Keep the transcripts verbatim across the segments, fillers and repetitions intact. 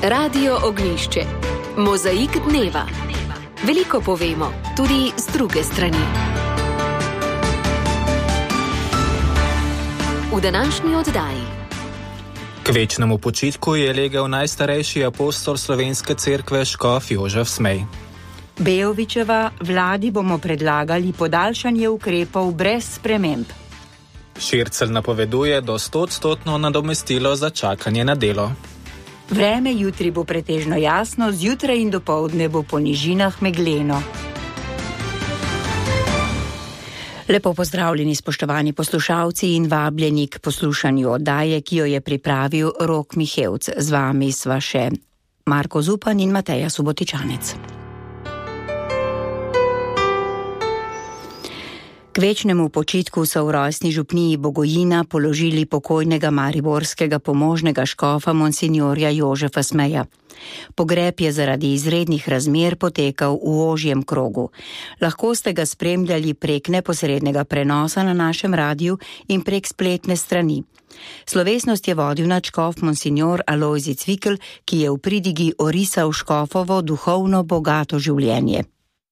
Radio Ognjišče. Mozaik dneva. Veliko povemo, tudi z druge strani. V današnji oddaji. K večnemu počitku je legel najstarejši apostol slovenske cerkve škof Jožef Smej. Bejovićeva, vladi bomo predlagali podaljšanje ukrepov brez sprememb. Šircelj napoveduje do stoodstotno nadomestilo za čakanje na delo. Vreme jutri bo pretežno jasno, zjutraj in dopoldne bo po nižinah megleno. Lepo pozdravljeni, spoštovani poslušalci, in vabljeni k poslušanju oddaje, ki jo je pripravil Rok Mihevc. Z vami sva še Marko Zupan in Mateja Subotičanec. K večnemu počitku so v rojstni župniji Bogojina položili pokojnega mariborskega pomožnega škofa monsinjorja Jožefa Smeja. Pogreb je zaradi izrednih razmer potekal v ožjem krogu. Lahko ste ga spremljali prek neposrednega prenosa na našem radiju in prek spletne strani. Slovesnost je vodil nadškof monsinjor Alojzij Cvikl, ki je v pridigi orisal škofovo duhovno bogato življenje.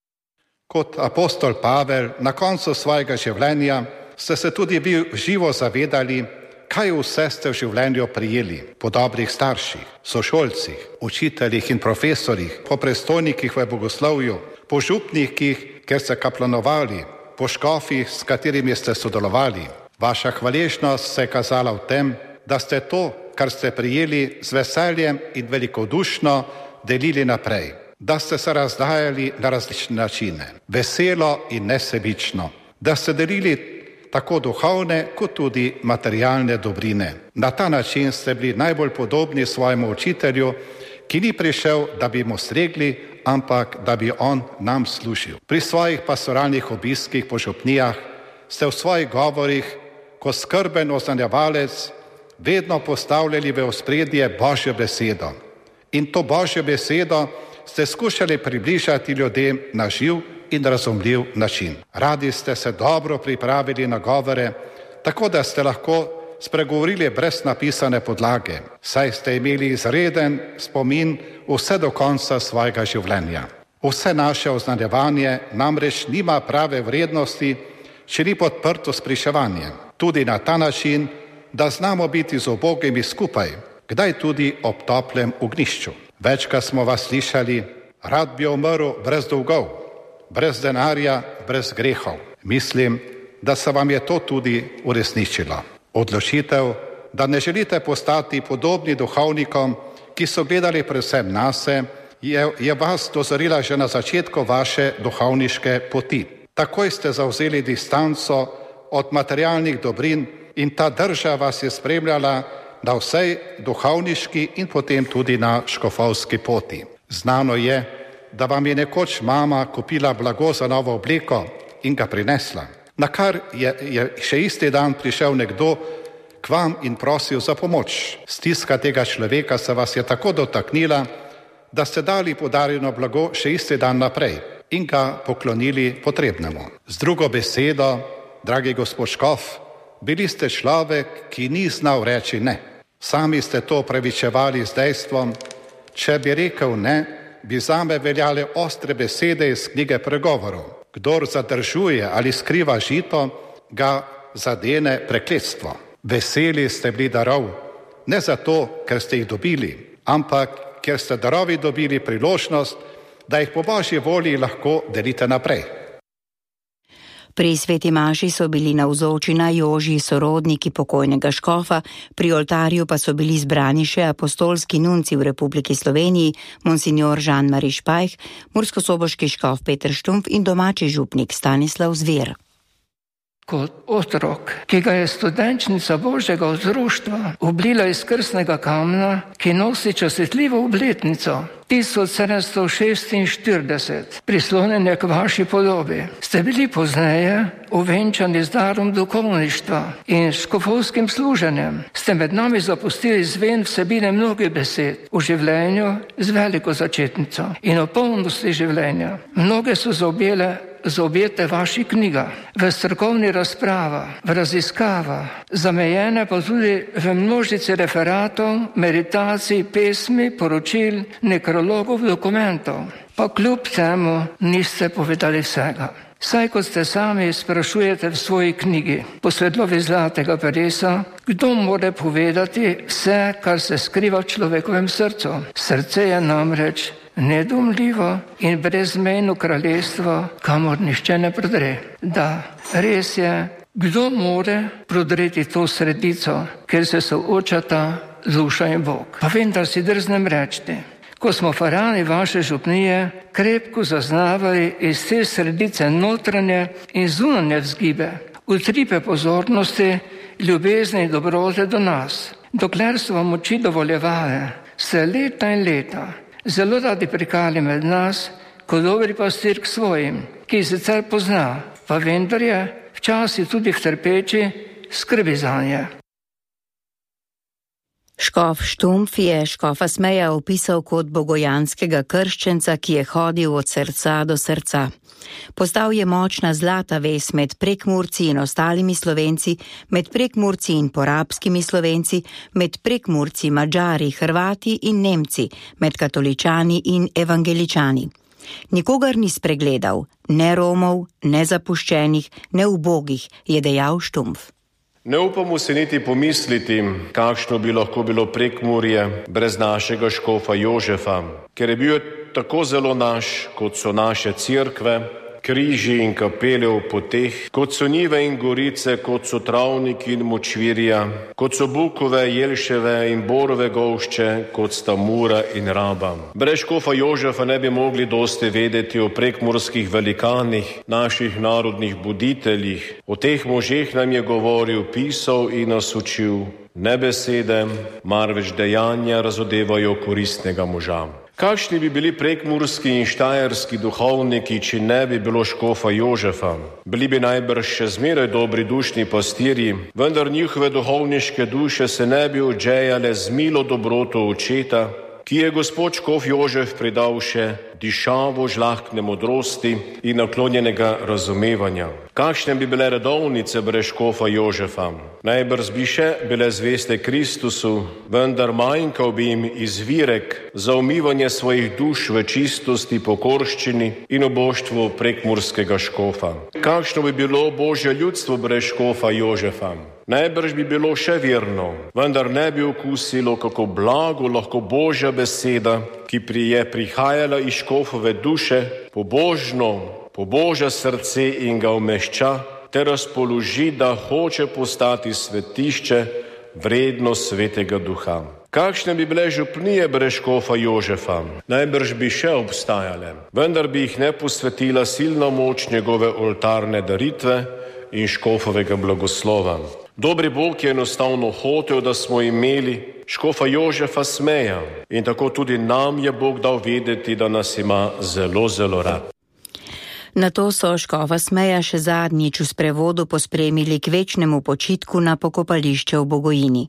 Kot apostol Pavel na koncu svojega življenja ste se tudi vi živo zavedali, kaj vse ste v življenju prijeli po dobrih starših, sošolcih, učiteljih in profesorjih, po predstojnikih v bogoslovju, po župnikih, ker ste kaplanovali, po škofih, s katerimi ste sodelovali. Vaša hvaležnost se je kazala v tem, da ste to, kar ste prijeli, z veseljem in velikodušno delili naprej. Da ste se razdajali na različne načine, veselo in nesebično, da ste delili tako duhovne kot tudi materialne dobrine. Na ta način ste bili najbolj podobni svojemu učitelju, ki ni prišel, da bi mu stregli, ampak da bi on nam služil. Pri svojih pastoralnih obiskih po župnijah ste v svojih govorih, kot skrben oznanjevalec, vedno postavljali v ospredje Božjo besedo. In to Božjo besedo ste skušali približati ljudem na živ in razumljiv način. Radi ste se dobro pripravili na govore, tako da ste lahko spregovorili brez napisane podlage, saj ste imeli izreden spomin vse do konca svojega življenja. Vse naše oznanjevanje namreč nima prave vrednosti, če ni podprto s pričevanjem. Tudi na ta način, da znamo biti z ubogimi skupaj, kdaj tudi ob toplem ognjišču. Večkrat smo vas slišali, rad bi umrl brez dolgov, brez denarja, brez grehov. Mislim, da se vam je to tudi uresničilo. Odločitev, da ne želite postati podobni duhovnikom, ki so gledali predvsem nase, je, je vas dozorila že na začetku vaše duhovniške poti. Takoj ste zavzeli distanco od materialnih dobrin in ta drža vas je spremljala na vsej duhovniški in potem tudi na škofovski poti. Znano je, da vam je nekoč mama kupila blago za novo obleko in ga prinesla. Na kar je, je še isti dan prišel nekdo k vam in prosil za pomoč. Stiska tega človeka se vas je tako dotaknila, da ste dali podarjeno blago še isti dan naprej in ga poklonili potrebnemu. Z drugo besedo, dragi gospod škof, bili ste človek, ki ni znal reči ne. Sami ste to opravičevali z dejstvom, če bi rekel ne, bi zame veljale ostre besede iz knjige pregovorov. Kdor zadržuje ali skriva žito, ga zadene prekletstvo. Veseli ste bili darov, ne zato, ker ste jih dobili, ampak ker ste darovi dobili priložnost, da jih po Božji volji lahko delite naprej. Pri sveti maši so bili navzoči najožji sorodniki pokojnega škofa, pri oltarju pa so bili zbrani še apostolski nunci v Republiki Sloveniji, monsinjor Žan-Mari Špajh, murskosoboški škof Peter Štumpf in domači župnik Stanislav Zver. Kot otrok, ki ga je studenčnica Božjega vzruštva oblila iz krstnega kamna, ki nosi častitljivo obletnico tisoč sedemsto šestinštirideset, prislonjene k vaši podobi, ste bili pozneje ovenčani z darom duhovništva in škofovskim služenjem. Ste med nami zapustili zven vsebine mnogih besed v življenju z veliko začetnico in o polnosti življenja. Mnoge so zaobjele zaobjete vaši knjiga, v strokovni razprava, v raziskava, zamejene pa tudi v množici referatov, meditacij, pesmi, poročil, nekrologov, dokumentov. Pa kljub temu niste povedali vsega. Saj kot ste sami sprašujete v svoji knjigi po svetlovi zlatega peresa, kdo more povedati vse, kar se skriva v človekovem srcu. Srce je namreč nedomljivo in brezmejno kraljestvo, kamor nišče ne prodre. Da, res je, kdo more prodreti to sredico, ker se soočata duša in Bog. Pa vendar si drznem reči, ko smo farani vaše župnije krepko zaznavali iz te sredice notranje in zunanje vzgibe, utripe pozornosti, ljubezni in dobrote do nas. Dokler so vam oči dovoljevale, ste leta in leta zelo radi prikali med nas, kot dobri pastir k svojim, ki sicer pozna, pa vendar je včasih tudi v trpeči skrbi zanje. Škof Štumpf je škofa Smeja opisal kot bogojanskega krščenca, ki je hodil od srca do srca. Postal je močna zlata vez med Prekmurci in ostalimi Slovenci, med Prekmurci in porabskimi Slovenci, med Prekmurci, Madžari, Hrvati in Nemci, med katoličani in evangeličani. Nikogar ni spregledal, ne Romov, ne zapuščenih, ne ubogih, je dejal Štumpf. Ne upamo se niti pomisliti, kakšno bi lahko bilo Prekmurje brez našega škofa Jožefa, ker je bil tako zelo naš, kot so naše cerkve, križi in kapele v poteh, kot so njive in gorice, kot so travniki in močvirja, kot so bukove, jelševe in borove gošče, kot sta Mura in Raba. Brez škofa Jožefa ne bi mogli dosti vedeti o prekmurskih velikanih, naših narodnih buditeljih. O teh možeh nam je govoril, pisal in nas učil. Ne besede, marveč dejanja razodevajo koristnega moža. Kakšni bi bili prekmurski in štajerski duhovniki, če ne bi bilo škofa Jožefa? Bili bi najbrž še zmeraj dobri dušni pastirji, vendar njihove duhovniške duše se ne bi odžejale z milo dobroto očeta, ki je gospod škof Jožef pridal še dišavo žlahtne modrosti in naklonjenega razumevanja. Kakšne bi bile redovnice brez škofa Jožefa? Najbrž bi še bile zveste Kristusu, vendar manjkal bi jim izvirek za umivanje svojih duš v čistosti, pokorščini in oboštvu prekmurskega škofa. Kakšno bi bilo Božje ljudstvo brez škofa Jožefa? Najbrž bi bilo še verno, vendar ne bi okusilo, kako blago lahko Božja beseda, ki je prihajala iz škofove duše, pobožno, poboža srce in ga umešča, ter razpoloži, da hoče postati svetišče vredno svetega duha. Kakšne bi bile župnije brez škofa Jožefa? Najbrž bi še obstajale, vendar bi jih ne posvetila silna moč njegove oltarne daritve in škofovega blagoslova. Dobri Bog je enostavno hotel, da smo imeli škofa Jožefa Smeja in tako tudi nam je Bog dal vedeti, da nas ima zelo, zelo rad. Nato so škofa Smeja še zadnjič v sprevodu pospremili k večnemu počitku na pokopališče v Bogojini.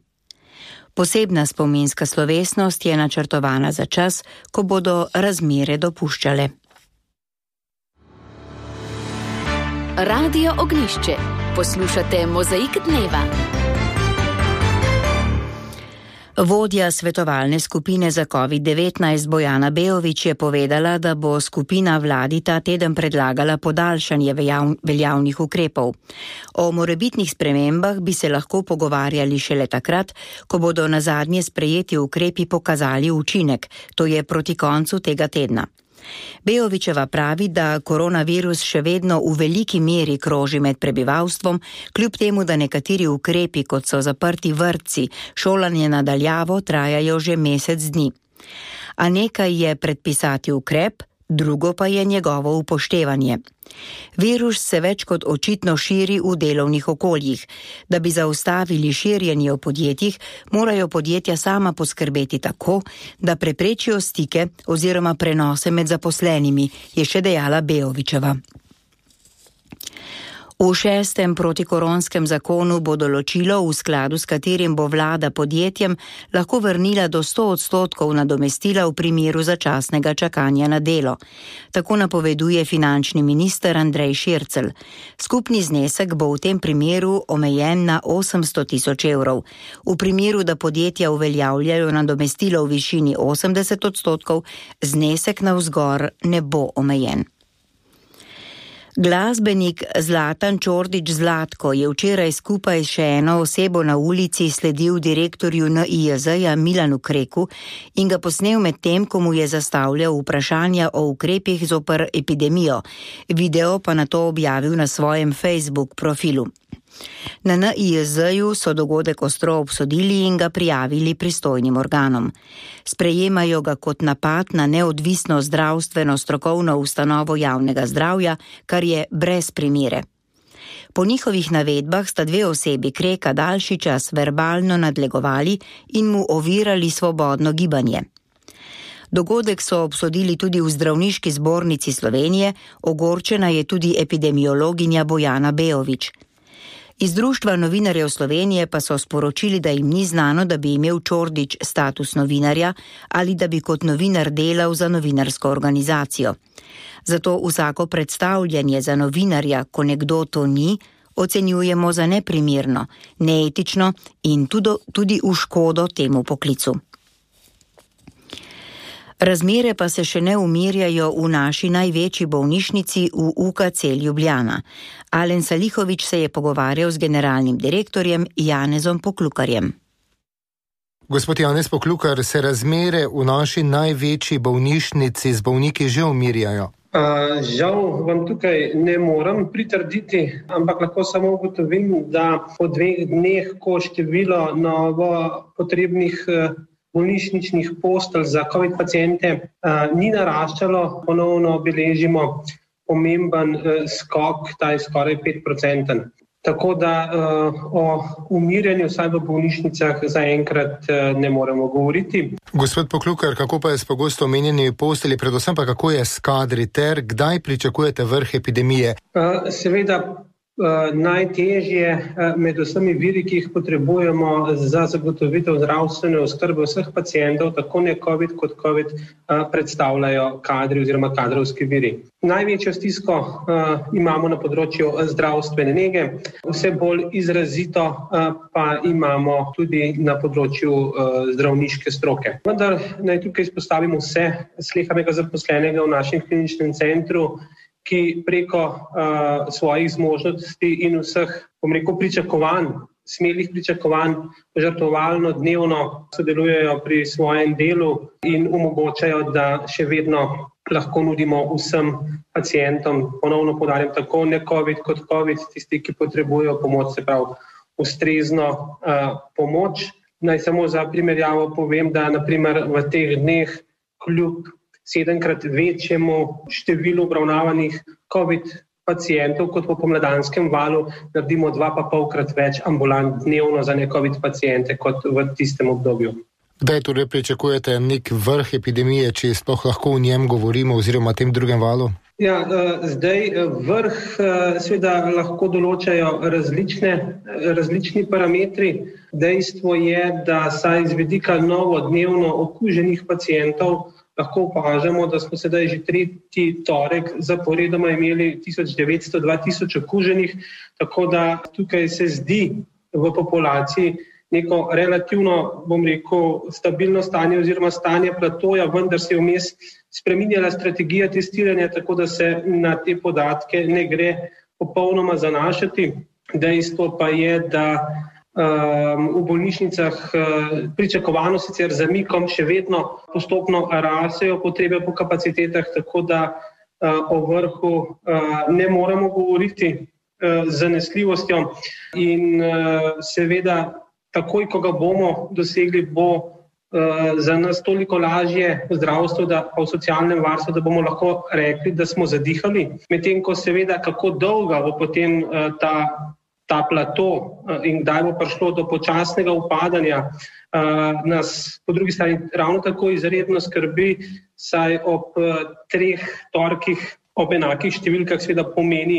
Posebna spominska slovesnost je načrtovana za čas, ko bodo razmere dopuščale. Radio Ognjišče. Poslušate Mozaik dneva. Vodja svetovalne skupine za covid devetnajst Bojana Beović je povedala, da bo skupina vladi ta teden predlagala podaljšanje veljavnih ukrepov. O morebitnih spremembah bi se lahko pogovarjali šele takrat, ko bodo nazadnje sprejeti ukrepi pokazali učinek, to je proti koncu tega tedna. Beovićeva pravi, da koronavirus še vedno v veliki meri kroži med prebivalstvom, kljub temu, da nekateri ukrepi, kot so zaprti vrtci, šolanje na daljavo, trajajo že mesec dni. A nekaj je predpisati ukrep, drugo pa je njegovo upoštevanje. Virus se več kot očitno širi v delovnih okoljih. Da bi zaustavili širjenje v podjetjih, morajo podjetja sama poskrbeti tako, da preprečijo stike oziroma prenose med zaposlenimi, je še dejala Beovićeva. V šestem protikoronskem zakonu bo določilo, v skladu s katerim bo vlada podjetjem lahko vrnila do sto odstotkov nadomestila v primeru začasnega čakanja na delo. Tako napoveduje finančni minister Andrej Šircelj. Skupni znesek bo v tem primeru omejen na osemsto tisoč evrov. V primeru, da podjetja uveljavljajo nadomestilo v višini osemdeset odstotkov, znesek navzgor ne bo omejen. Glasbenik Zlatan Čordić Zlatko je včeraj skupaj še eno osebo na ulici sledil direktorju N I J Z-ja Milanu Kreku in ga posnel med tem, ko mu je zastavljal vprašanja o ukrepih zoper epidemijo. Video pa nato objavil na svojem Facebook profilu. Na N I J Z-ju so dogodek ostro obsodili in ga prijavili pristojnim organom. Sprejemajo ga kot napad na neodvisno zdravstveno strokovno ustanovo javnega zdravja, kar je brez primere. Po njihovih navedbah sta dve osebi Kreka daljši čas verbalno nadlegovali in mu ovirali svobodno gibanje. Dogodek so obsodili tudi v Zdravniški zbornici Slovenije, ogorčena je tudi epidemiologinja Bojana Beović. Iz Društva novinarjev Slovenije pa so sporočili, da jim ni znano, da bi imel Čordić status novinarja ali da bi kot novinar delal za novinarsko organizacijo. Zato vsako predstavljanje za novinarja, ko nekdo to ni, ocenjujemo za neprimerno, neetično in tudi, tudi v škodo temu poklicu. Razmere pa se še ne umirjajo v naši največji bolnišnici v U K C Ljubljana. Alen Salihović se je pogovarjal z generalnim direktorjem Janezom Poklukarjem. Gospod Janez Poklukar, se razmere v naši največji bolnišnici z bolniki že umirjajo? Uh, žal vam tukaj ne morem pritrditi, ampak lahko samo ugotovim, da po dveh dneh, ko število novo potrebnih uh, bolnišničnih postelj za COVID paciente uh, ni naraščalo, ponovno beležimo pomemben uh, skok, ta je skoraj pet procentov. Tako da uh, o umirjanju vsaj v bolnišnicah zaenkrat uh, ne moremo govoriti. Gospod Poklukar, kako pa je s pogosto omenjenimi postelji, predvsem pa kako je s kadri ter kdaj pričakujete vrh epidemije? Uh, seveda Uh, najtežje uh, med vsemi viri, ki jih potrebujemo za zagotovitev zdravstvene oskrbe vseh pacientov, tako ne COVID kot COVID, uh, predstavljajo kadri oziroma kadrovski viri. Največjo stisko uh, imamo na področju zdravstvene nege, vse bolj izrazito uh, pa imamo tudi na področju uh, zdravniške stroke. Vendar naj tukaj izpostavimo vse slehernika zaposlenega v našem kliničnem centru, ki preko uh, svojih zmožnosti in vseh, bom rekel, pričakovanj, smelih pričakovanj, žrtvovalno dnevno sodelujejo pri svojem delu in omogočajo, da še vedno lahko nudimo vsem pacientom, ponovno poudarjam, tako ne COVID kot COVID, tisti, ki potrebujejo pomoč, se pravi ustrezno uh, pomoč. Naj samo za primerjavo povem, da naprimer v teh dneh kljub sedemkrat večjemu številu obravnavanih COVID pacientov kot po pomladanskem valu naredimo dva pa polkrat več ambulant dnevno za ne-COVID paciente kot v tistem obdobju. Kdaj torej pričakujete nek vrh epidemije, če sploh lahko o njem govorimo oziroma tem drugem valu? Ja, zdaj vrh seveda lahko določajo različne, različni parametri. Dejstvo je, da saj z vidika novodnevno okuženih pacientov lahko opažamo, da smo sedaj že tretji torek zaporedoma imeli tisoč devetsto do dva tisoč okuženih, tako da tukaj se zdi v populaciji neko relativno, bom rekel, stabilno stanje oziroma stanje platoja, vendar se je vmes spreminjala strategija testiranja, tako da se na te podatke ne gre popolnoma zanašati. Dejstvo pa je, da Um, v bolnišnicah uh, pričakovano sicer zamikom še vedno postopno rasejo potrebe po kapacitetah, tako da uh, o vrhu uh, ne moremo govoriti uh, z zanesljivostjo in uh, seveda takoj, ko ga bomo dosegli, bo uh, za nas toliko lažje v zdravstvu, da pa v socialnem varstvu, da bomo lahko rekli, da smo zadihali. Medtem ko seveda kako dolga bo potem uh, ta ta plato in kdaj bo prišlo do počasnega upadanja, nas po drugi strani ravno tako izredno skrbi, saj ob treh torkih ob enakih številkah seveda pomeni,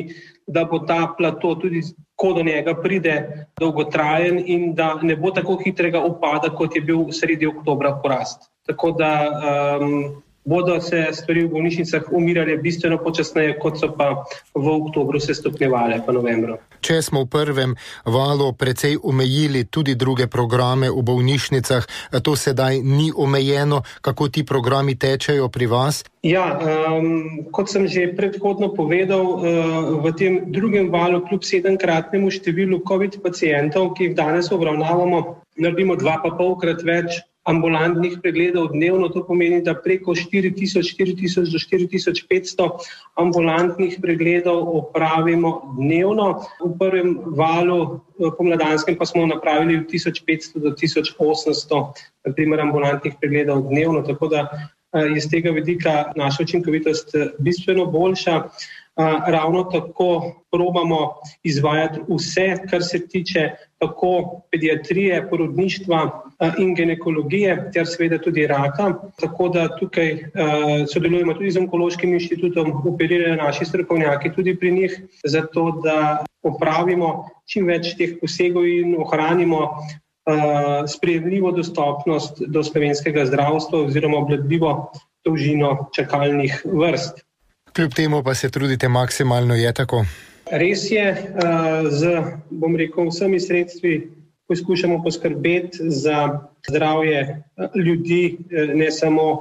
da bo ta plato tudi, ko do njega pride, dolgotrajen in da ne bo tako hitrega upada, kot je bil sredi oktobra porast. Tako da um, bodo se stvari v bolnišnicah umirale bistveno počasneje, kot so pa v oktobru se stopnjevale, pa novembru. Če smo v prvem valu precej omejili tudi druge programe v bolnišnicah, to sedaj ni omejeno. Kako ti programi tečejo pri vas? Ja, um, kot sem že predhodno povedal, uh, v tem drugem valu kljub sedemkratnemu številu COVID pacientov, ki jih danes obravnavamo, naredimo dva pa polkrat več ambulantnih pregledov dnevno. To pomeni, da preko štiri tisoč do štiri tisoč petsto ambulantnih pregledov opravimo dnevno. V prvem valu pomladanskem pa smo napravili tisoč petsto do tisoč osemsto naprimer ambulantnih pregledov dnevno, tako da je z tega vidika naša učinkovitost bistveno boljša. Ravno tako probamo izvajati vse, kar se tiče tako pediatrije, porodništva in ginekologije, ter seveda tudi raka. Tako da tukaj uh, sodelujemo tudi z Onkološkim inštitutom, operirajo naši strokovnjaki tudi pri njih, zato da opravimo čim več teh posegov in ohranimo uh, sprejemljivo dostopnost do slovenskega zdravstva oziroma obvladljivo dolžino čakalnih vrst. Kljub temu pa se trudite maksimalno, je tako? Res je, z, bom rekel, vsemi sredstvi poskušamo poskrbeti za zdravje ljudi, ne samo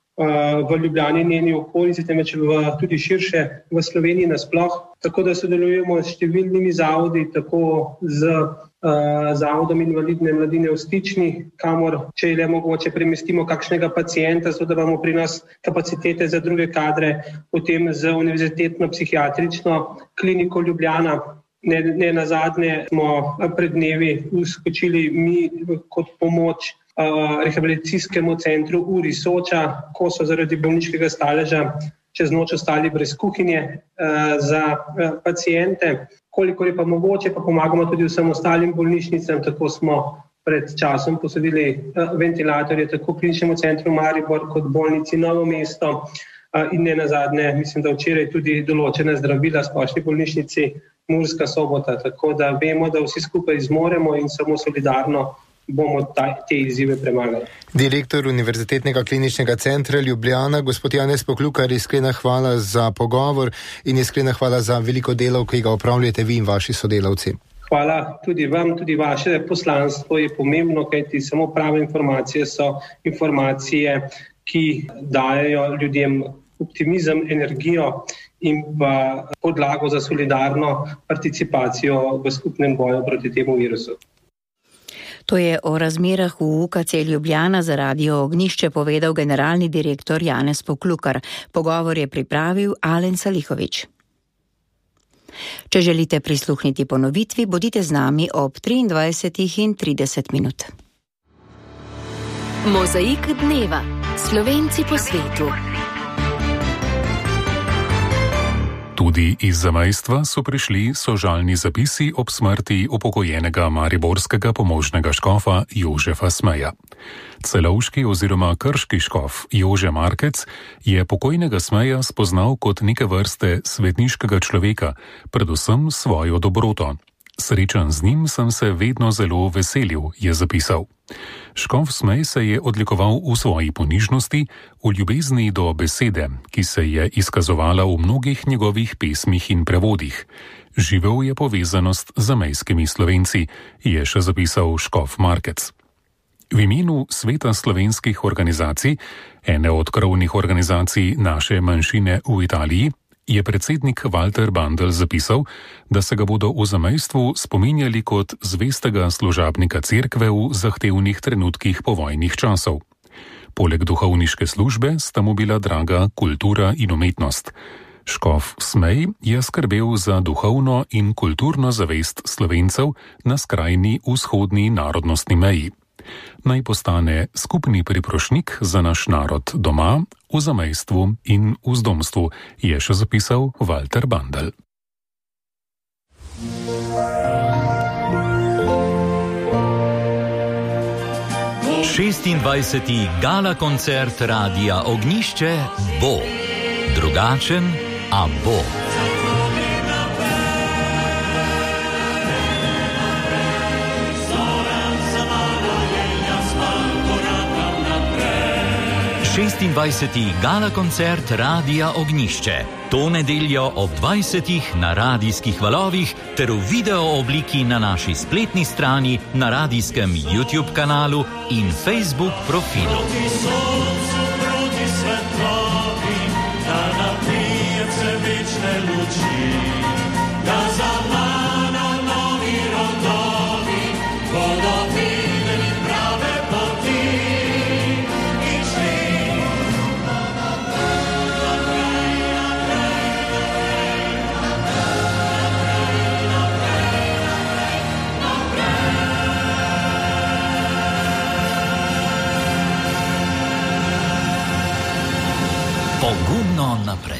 v Ljubljani in njeni okolici, temveč tudi širše v Sloveniji nasploh. Tako da sodelujemo s številnimi zavodi, tako z Zavodom invalidne mladine v Stični, kamor, če je le mogoče, premestimo kakšnega pacienta, zato da imamo pri nas kapacitete za druge kadre, potem z Univerzitetno psihiatrično kliniko Ljubljana. Ne, ne nazadnje smo pred dnevi uskočili mi kot pomoč uh, rehabilitacijskemu centru Uri Soča, ko so zaradi bolniškega staleža čez noč ostali brez kuhinje uh, za uh, paciente. Kolikor je pa mogoče, pa pomagamo tudi vsem ostalim bolnišnicam, tako smo pred časom posodili uh, ventilatorje tako kliničnemu centru Maribor kot bolnici Novo mesto uh, in ne nazadnje, mislim, da včeraj tudi določene zdravila splošni bolnišnici Murska Sobota, tako da vemo, da vsi skupaj zmoremo in samo solidarno bomo ta, te izzive premagali. Direktor Univerzitetnega kliničnega centra Ljubljana, gospod Janez Poklukar, iskrena hvala za pogovor in iskrena hvala za veliko delo, ki ga opravljate vi in vaši sodelavci. Hvala tudi vam, tudi vaše poslanstvo je pomembno, kajti samo prave informacije so informacije, ki dajejo ljudem optimizem, energijo in pa podlago za solidarno participacijo v skupnem boju proti temu virusu. To je o razmerah v U K C Ljubljana za Radio Ognjišče povedal generalni direktor Janez Poklukar. Pogovor je pripravil Alen Salihovič. Če želite prisluhniti ponovitvi, bodite z nami ob triindvajsetih in trideset minut. Mozaik dneva. Slovenci po svetu. Tudi iz zamejstva so prišli sožalni zapisi ob smrti upokojenega mariborskega pomožnega škofa Jožefa Smeja. Celovški oziroma krški škof Jože Markec je pokojnega Smeja spoznal kot neke vrste svetniškega človeka, predvsem svojo dobroto. Srečan z njim sem se vedno zelo veselil, je zapisal. Škof Smej se je odlikoval v svoji ponižnosti, v ljubezni do besede, ki se je izkazovala v mnogih njegovih pesmih in prevodih. Živel je povezanost z zamejskimi Slovenci, je še zapisal škof Markec. V imenu Sveta slovenskih organizacij, ene od krovnih organizacij naše manjšine v Italiji, je predsednik Walter Bandl zapisal, da se ga bodo v zamejstvu spominjali kot zvestega služabnika cerkve v zahtevnih trenutkih povojnih časov. Poleg duhovniške službe sta mu bila draga kultura in umetnost. Škof Smej je skrbel za duhovno in kulturno zavest Slovencev na skrajni vzhodni narodnostni meji. Naj postane skupni priprošnik za naš narod doma, v zamejstvu in v zdomstvu, je še zapisal Walter Bandl. šestindvajseti gala koncert Radia Ognjišče bo drugačen, a bo. šestindvajseti gala koncert Radia Ognjišče. To nedeljo ob dvajsetih na radijskih valovih ter v video obliki na naši spletni strani, na radijskem YouTube kanalu in Facebook profilu. Pogumno naprej.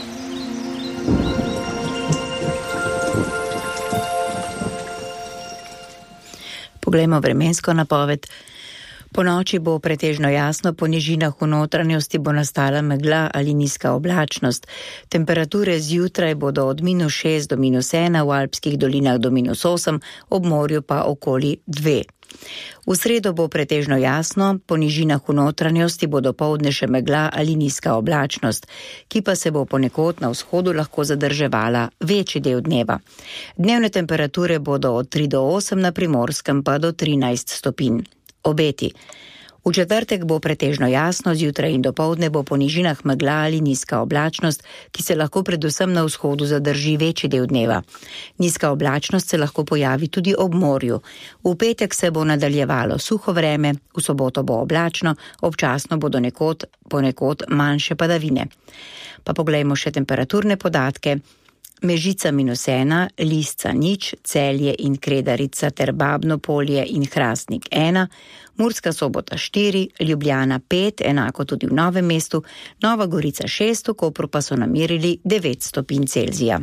Poglejmo vremensko napoved. Po noči bo pretežno jasno, po nižinah v notranjosti bo nastala megla ali nizka oblačnost. Temperature zjutraj bodo od minus šest do minus ena, v alpskih dolinah do minus osem, ob morju pa okoli dve. V sredo bo pretežno jasno, po nižinah v notranjosti bo dopoldne še megla ali nizka oblačnost, ki pa se bo ponekod na vzhodu lahko zadrževala večji del dneva. Dnevne temperature bodo od tri do osem, na Primorskem pa do trinajst stopinj. Obeti. V četrtek bo pretežno jasno, zjutraj in dopoldne bo po nižinah megla ali nizka oblačnost, ki se lahko predvsem na vzhodu zadrži večji del dneva. Nizka oblačnost se lahko pojavi tudi ob morju. V petek se bo nadaljevalo suho vreme, v soboto bo oblačno, občasno bodo nekod, ponekod manjše padavine. Pa poglejmo še temperaturne podatke. Mežica minus ena, Lisca nič, Celje in Kredarica ter Babno Polje in Hrastnik ena, Murska Sobota štiri, Ljubljana pet, enako tudi v Novem mestu, Nova Gorica šest, v Kopru pa so namerili devet stopinj Celzija.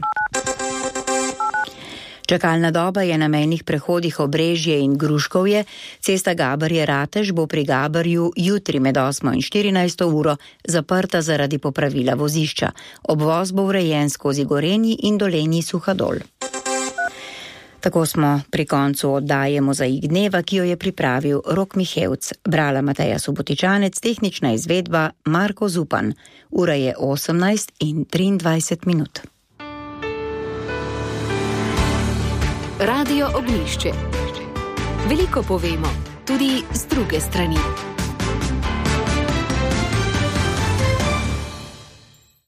Čakalna doba je na mejnih prehodih Obrežje in Gruškovje, cesta Gabarje-Ratež bo pri Gabarju jutri med osmo in štirinajsto uro zaprta zaradi popravila vozišča. Obvoz bo urejen skozi Gorenji in Dolenji Suhadol. Tako smo pri koncu oddaje Mozaik dneva, ki jo je pripravil Rok Mihevc, brala Mateja Subotičanec, tehnična izvedba Marko Zupan. Ura je osemnajst in triindvajset minut. Radio Ognjišče. Veliko povemo, tudi z druge strani.